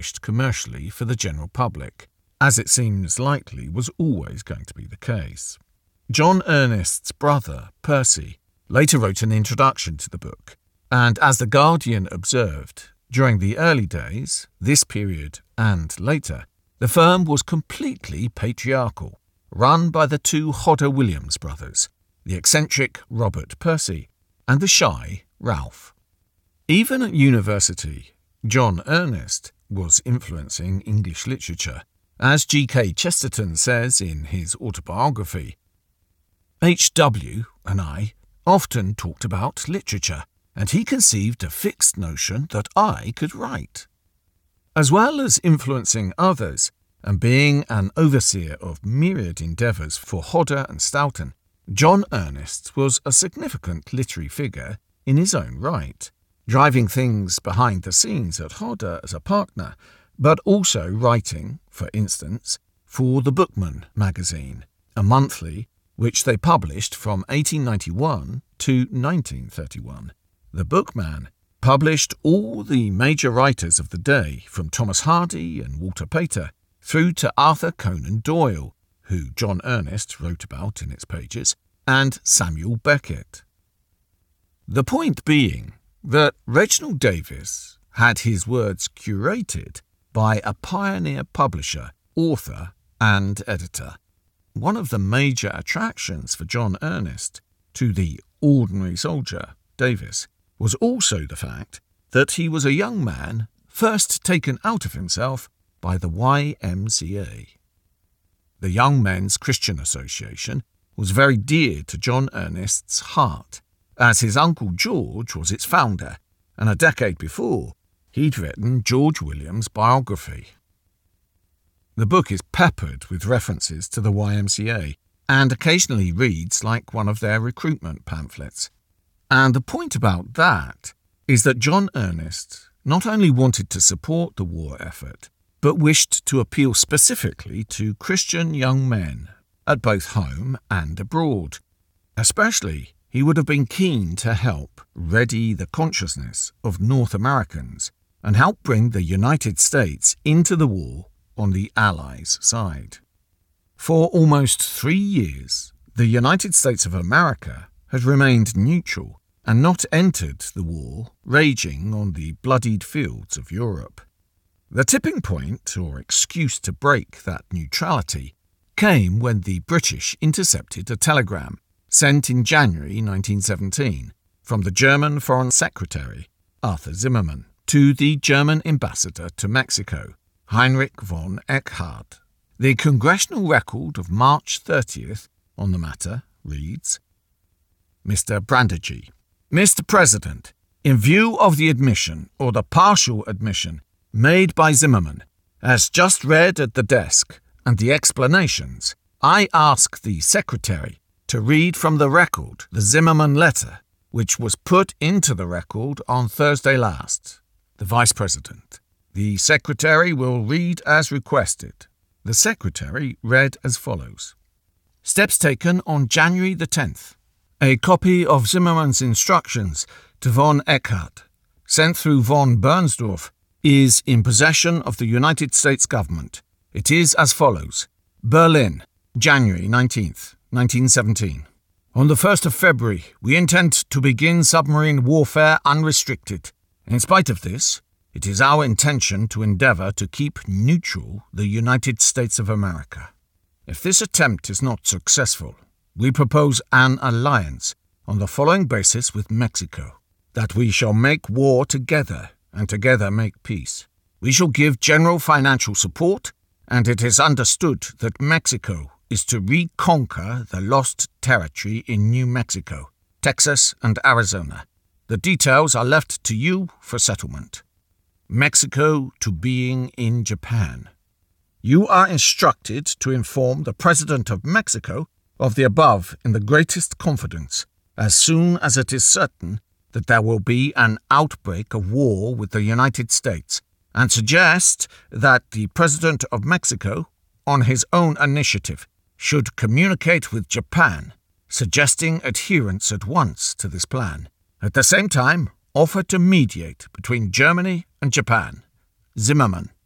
published commercially for the general public, as it seems likely was always going to be the case. John Ernest's brother, Percy, later wrote an introduction to the book, and as The Guardian observed, during the early days, this period and later, the firm was completely patriarchal, run by the two Hodder Williams brothers, the eccentric Robert Percy and the shy Ralph. Even at university, John Ernest was influencing English literature, as G.K. Chesterton says in his autobiography. H.W. and I often talked about literature, and he conceived a fixed notion that I could write. As well as influencing others and being an overseer of myriad endeavours for Hodder and Stoughton, John Ernest was a significant literary figure in his own right, driving things behind the scenes at Hodder as a partner, but also writing, for instance, for The Bookman magazine, a monthly which they published from 1891 to 1931. The Bookman published all the major writers of the day, from Thomas Hardy and Walter Pater through to Arthur Conan Doyle, who John Ernest wrote about in its pages, and Samuel Beckett. The point being that Reginald Davis had his words curated by a pioneer publisher, author, and editor. One of the major attractions for John Ernest to the ordinary soldier, Davis, was also the fact that he was a young man first taken out of himself by the YMCA. The Young Men's Christian Association was very dear to John Ernest's heart, as his Uncle George was its founder, and a decade before, he'd written George Williams' biography. The book is peppered with references to the YMCA, and occasionally reads like one of their recruitment pamphlets. And the point about that is that John Ernest not only wanted to support the war effort, but wished to appeal specifically to Christian young men at both home and abroad. Especially, he would have been keen to help ready the consciousness of North Americans and help bring the United States into the war on the Allies' side. For almost 3 years, the United States of America had remained neutral and not entered the war raging on the bloodied fields of Europe. The tipping point, or excuse to break that neutrality, came when the British intercepted a telegram sent in January 1917 from the German Foreign Secretary, Arthur Zimmermann, to the German ambassador to Mexico, Heinrich von Eckhardt. The congressional record of March 30th on the matter reads, Mr. Brandigee, Mr. President, in view of the admission or the partial admission made by Zimmermann, as just read at the desk, and the explanations, I ask the Secretary to read from the record the Zimmermann letter, which was put into the record on Thursday last. The Vice President. The Secretary will read as requested. The Secretary read as follows. Steps taken on January the 10th. A copy of Zimmermann's instructions to von Eckhardt, sent through von Bernsdorf, is in possession of the United States government. It is as follows. Berlin, January 19th, 1917. On the 1st of February, we intend to begin submarine warfare unrestricted. In spite of this, it is our intention to endeavour to keep neutral the United States of America. If this attempt is not successful, we propose an alliance on the following basis with Mexico, that we shall make war together and together make peace. We shall give general financial support, and it is understood that Mexico is to reconquer the lost territory in New Mexico, Texas, and Arizona. The details are left to you for settlement. Mexico to being in Japan. You are instructed to inform the President of Mexico of the above in the greatest confidence, as soon as it is certain that there will be an outbreak of war with the United States, and suggest that the President of Mexico, on his own initiative, should communicate with Japan, suggesting adherence at once to this plan. At the same time, offer to mediate between Germany and Japan. Zimmermann.